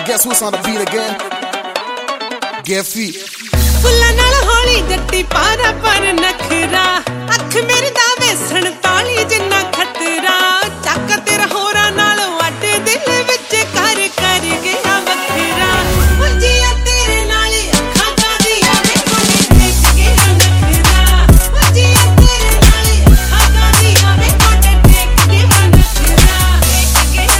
guess who's on the beat again? Get feet. ਫੁੱਲਾਂ ਨਾਲ ਹੌਲੀ ਜੱਟੀ ਪਾਰਾ ਪਰ ਨਖਰਾ ਅੱਖ ਮੇਰੇ ਦਾ ਵੇਸਣ ਤਾਲੀ ਜਿੰਨਾ ਖਤਰਾ ਚੱਕ ਤੇਰਾ ਹੋਰਾਂ ਨਾਲ ਵੱਡ ਦਿਲ ਵਿੱਚ ਕਰ ਕਰ ਗਿਆ ਵੱਖਰਾ ਉਲਝਿਆ ਤੇਰੇ ਨਾਲ ਅੱਖਾਂ ਕਾਦੀਆਂ ਵੇਖੋ ਦੇਖ ਗਿਆ ਨਖਰਾ ਉਲਝਿਆ ਤੇਰੇ ਨਾਲ ਅੱਖਾਂ ਕਾਦੀਆਂ ਵੇਖੋ ਦੇਖ ਗਿਆ ਨਖਰਾ ਦੇਖ ਗਿਆ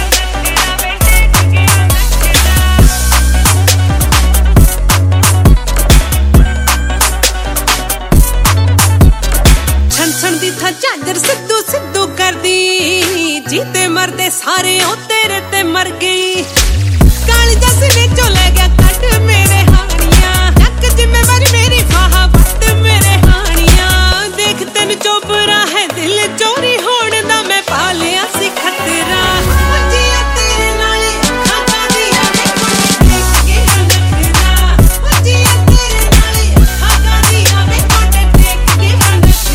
ਛਣ ਦੀ ਥਾਂ ਝਾਂਜਰ ਸਿੱਧੂ ਸਿੱਧੂ ਕਰਦੀ ਜੀਤੇ ਮਰਦੇ ਸਾਰੇ ਉਹ ਤੇਰੇ ਤੇ ਮਰ ਗਈ ਕਾਲੀ ਜੱਸ ਨੇ ਚੋ ਲੈ ਗਿਆ ਕੱਟ ਮੇਰੇ ਹਾਣੀਆਂ ਚੱਕ ਜ਼ਿੰਮੇਵਾਰੀ ਮੇਰੀ ਫਾਹਾ ਵੱਟ ਮੇਰੇ ਹਾਣੀਆਂ ਦੇਖ ਤੈਨੂੰ ਚੋਬਰਾ ਹੈ ਦਿਲ ਚੋਰੀ ਹੋਣ ਦਾ ਮੈਂ ਪਾ ਲਿਆ ਸੀ ਖਤਰਾ ਉਲਝਿਆ ਤੇਰੇ ਨਾਲ ਅੱਖਾਂ ਕਾਦੀਆਂ ਵੇਖੋ ਦੇਖ ਗਿਆ ਨਖਰਾ ਉਲਝਿਆ ਤੇਰੇ ਨਾਲ ਅੱਖਾਂ ਕਾਦੀਆਂ ਵੇਖੋ ਦੇਖ ਗਿਆ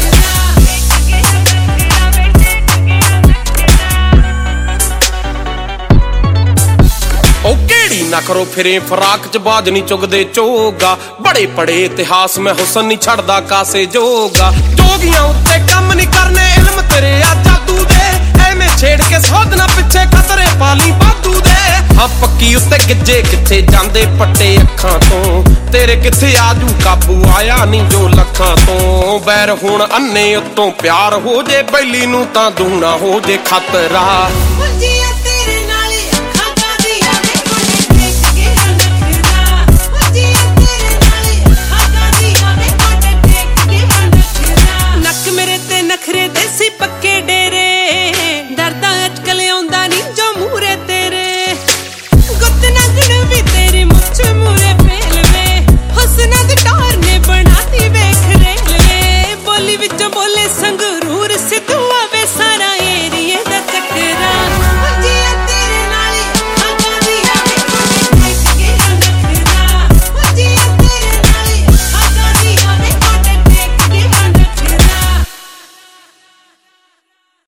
ना करो फिरे फराक च बाज नहीं चुगदे चोगा बड़े पड़े इतिहास में हुसन नहीं छड़दा कासे जोगा जोगियां उत्ते कम नहीं करने इल्म तेरे आ जादू दे एवें छेड़ के सोधना पिछे खतरे पाली बादू दे हाँ पक्की उत्ते गिज्जे किथे जांदे पट्टे अखां तो तेरे किथे आजू काबू आया नहीं जो लखां तो बैर हुण अन्ने उत्तों प्यार हो जे बैली नूं तां दूना हो जे खतरा।